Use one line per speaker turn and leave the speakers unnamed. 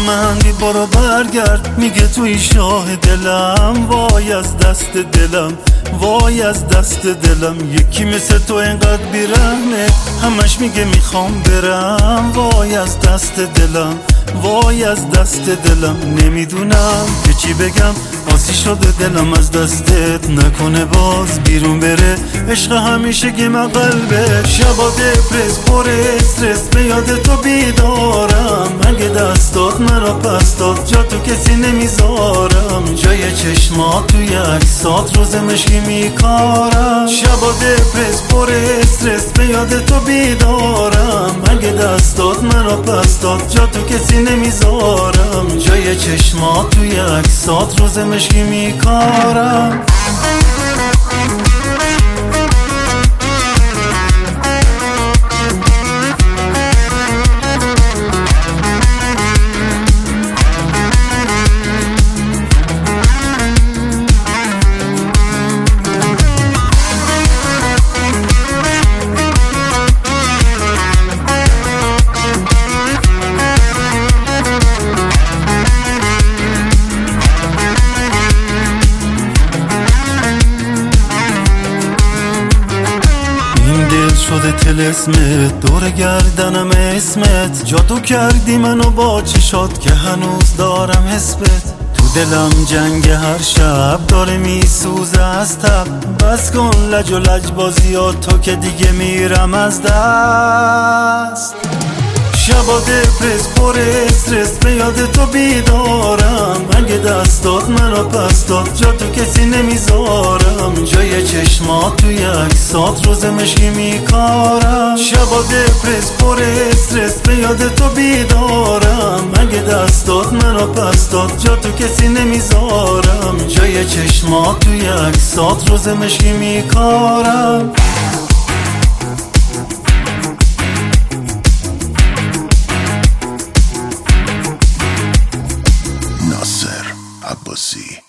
من بی برو برگرد، میگه توی شاه دلم، وای از دست دلم، وای از دست دلم. یکی مثل تو اینقدر بیرحمه، همش میگه میخوام برم، وای از دست دلم، وای از دست دلم. نمیدونم که چی بگم، آسی شده دلم از دستت، نکنه باز بیرون بره. عشق همیشه گم قلبه، شبا دپرس پر استرس، به یاد تو بیدارم. اگه دستات مرا پس داد، جا تو کسی نمیذارم. جای چشمات توی عکسات روز مشکی میکارم. شبا دپرس پر استرس، به یاد تو بیدارم. اگه دستات مرا پس داد، جا تو کسی نمیذارم. جای چشمات توی عکسات روز مشکی میکارم. شده طلسمت، دور گردنم اسمت، جادو کردی منو با چشات که هنوز دارم حسبت. تو دلم جنگ هر شب داره میسوزه از تب، بس کن لج و لجبازیات تو که دیگه میرم از دست. شبا دپرس پر استرس، به یاد تو بیدارم. اگه دستات منو پس داد، جا تو کسی نمیذارم. جای چشمات توی عکسات روز مشکی میکارم. شبا دپرس پر استرس، به یاد تو بیدارم. اگه دستات منو پس داد، جا تو کسی نمیذارم. جای چشمات توی عکسات روز مشکی میکارم.
ناصر عباسی.